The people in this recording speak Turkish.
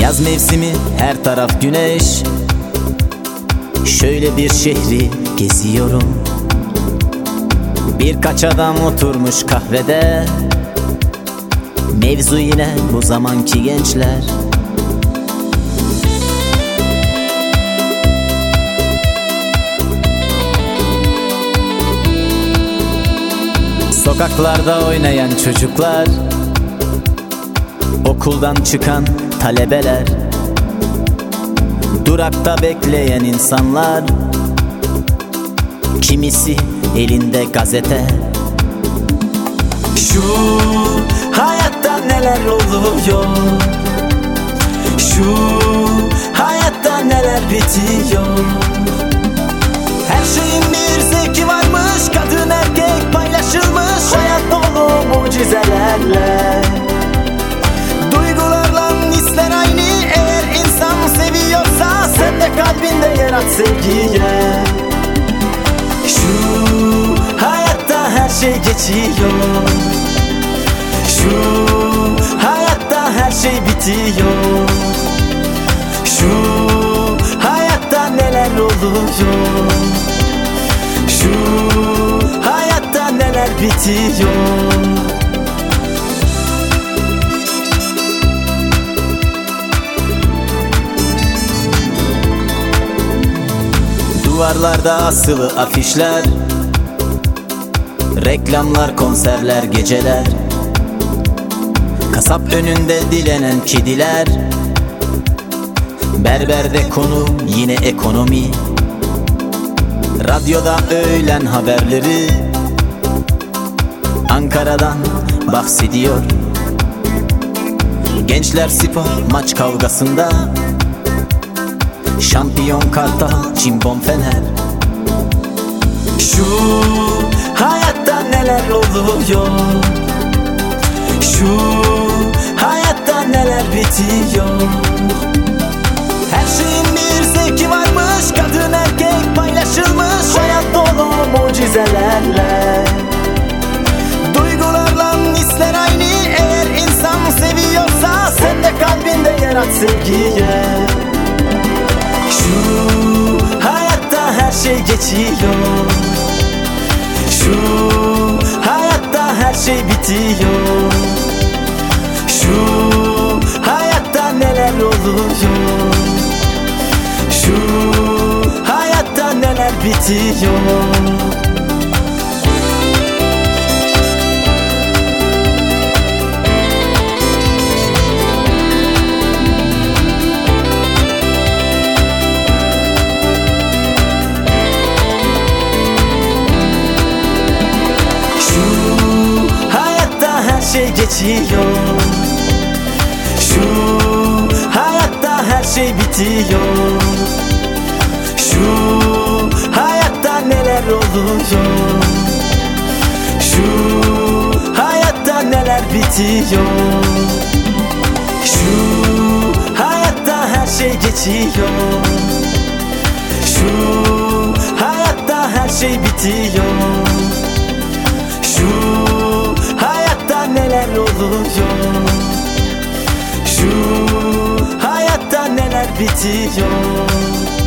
Yaz mevsimi, her taraf güneş. Şöyle bir şehri geziyorum. Birkaç adam oturmuş kahvede. Mevzu yine bu zamanki gençler. Sokaklarda oynayan çocuklar, okuldan çıkan talebeler, durakta bekleyen insanlar, kimisi elinde gazete. Şu hayatta neler oluyor, şu hayatta neler bitiyor. Her şeyin bir zevki varmış, kadın erkek paylaşılmış, hayat dolu mucizelerle. Duygularla hisler aynı, eğer insan seviyorsa sen de kalbinde yer aç sevgiye. Şu hayatta her şey geçiyor, şu hayatta her şey bitiyor. Şu hayatta neler oluyor, şu hayatta neler bitiyor. Duvarlarda asılı afişler, reklamlar, konserler, geceler. Kasap önünde dilenen kediler, berberde konu yine ekonomi. Radyoda öğlen haberleri Ankara'dan bahsediyor. Gençler spor maç kavgasında, şampiyon Kartal, cimbom Fener. Şu hayatta neler oluyor, şu hayatta neler bitiyor. Her şeyin bir zevki varmış, kadın erkek paylaşılmış, hayat dolu mucizelerle. Duygularla hisler aynı, eğer insan seviyorsa sen de kalbinde yer aç sevgiye. Şu hayatta her şey geçiyor, şu hayatta her şey bitiyor. Şu hayatta neler oluyor, şu hayatta neler bitiyor. Şey geçiyor, şu hayatta her şey bitiyor. Şu hayatta neler oluyor, şu hayatta neler bitiyor. Şu hayatta her şey geçiyor, şu hayatta her şey bitiyor. Şu hayatta neler oluyor, şu hayatta neler bitiyor.